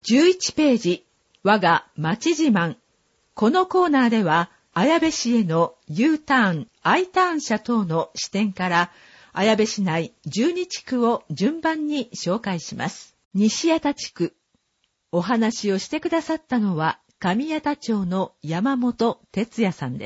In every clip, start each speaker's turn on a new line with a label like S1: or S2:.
S1: 11ページ、我が町自慢。このコーナーでは、綾部市への U ターン、I ターン車等の視点から、綾部市内12地区を順番に紹介します。西谷田地区。お話をしてくださったのは、上谷田町の山本哲也さんです。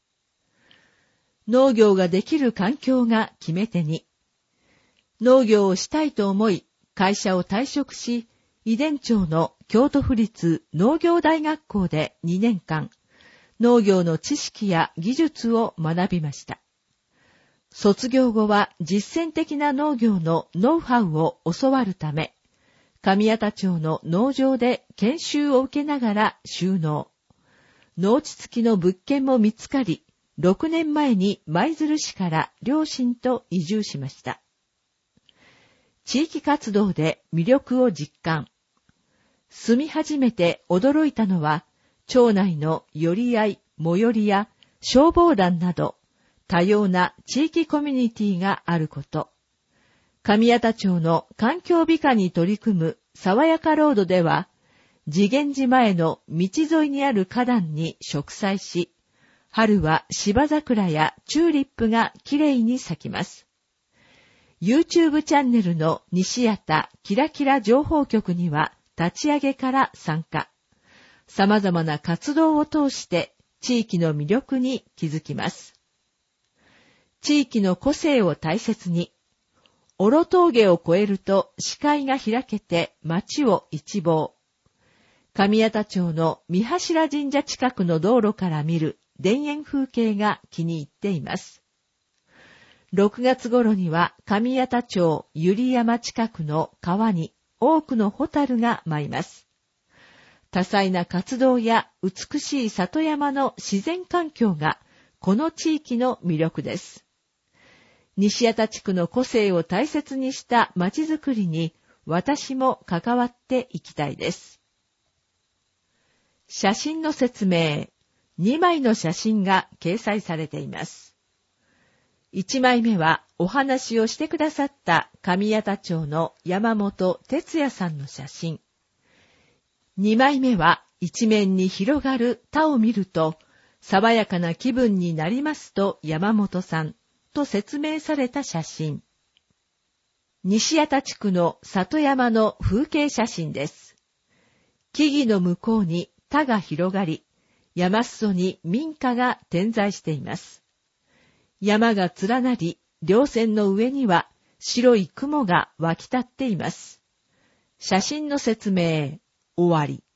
S1: 農業ができる環境が決め手に。農業をしたいと思い、会社を退職し、井田町の京都府立農業大学校で2年間、農業の知識や技術を学びました。卒業後は実践的な農業のノウハウを教わるため、上谷田町の農場で研修を受けながら就農。農地付きの物件も見つかり、6年前に舞鶴市から両親と移住しました。地域活動で魅力を実感。住み始めて驚いたのは、町内の寄り合い、最寄りや消防団など、多様な地域コミュニティがあること。上谷田町の環境美化に取り組む爽やかロードでは、次元寺前の道沿いにある花壇に植栽し、春は芝桜やチューリップがきれいに咲きます。YouTube チャンネルの西谷田キラキラ情報局には立ち上げから参加。様々な活動を通して地域の魅力に気づきます。地域の個性を大切に。オロ峠を越えると視界が開けて街を一望。上谷田町の三柱神社近くの道路から見る田園風景が気に入っています。6月頃には上谷田町百合山近くの川に多くのホタルが舞います。多彩な活動や美しい里山の自然環境がこの地域の魅力です。西谷田地区の個性を大切にした街づくりに私も関わっていきたいです。写真の説明。2枚の写真が掲載されています。1枚目はお話をしてくださった上谷田町の山本哲也さんの写真。2枚目は一面に広がる田を見ると爽やかな気分になりますと山本さんと説明された写真。西谷田地区の里山の風景写真です。木々の向こうに田が広がり、山裾に民家が点在しています。山が連なり、稜線の上には白い雲が湧き立っています。写真の説明、終わり。